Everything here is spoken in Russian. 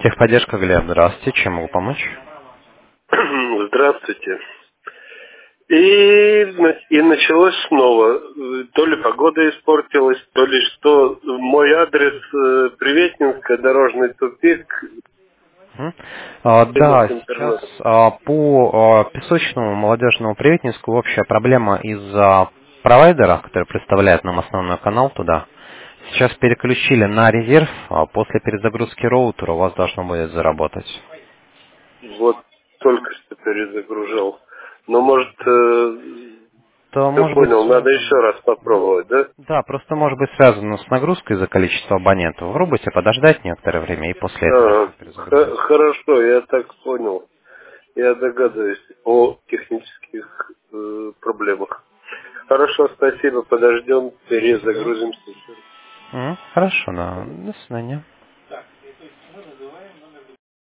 Техподдержка, Глеб, здравствуйте. Чем могу помочь? Здравствуйте. И началось снова. То ли погода испортилась, то ли что. Мой адрес Приветнинская, дорожный тупик, Да, с сейчас интернетом. по песочному молодежному Приветнинску общая проблема из-за провайдера, который представляет нам основной канал туда. Сейчас переключили на резерв, а после перезагрузки роутера у вас должно будет заработать. Вот только что перезагружал. Но может, То все может быть понял, надо еще связано. раз попробовать, да? Да, просто может быть связано с нагрузкой за количество абонентов. Попробуйте подождать некоторое время и после этого все перезагрузить. Хорошо, я так понял. Я догадываюсь о технических проблемах. Хорошо, спасибо. Подождем, Всего доброго. перезагрузимся еще раз. Хорошо, да. До свидания.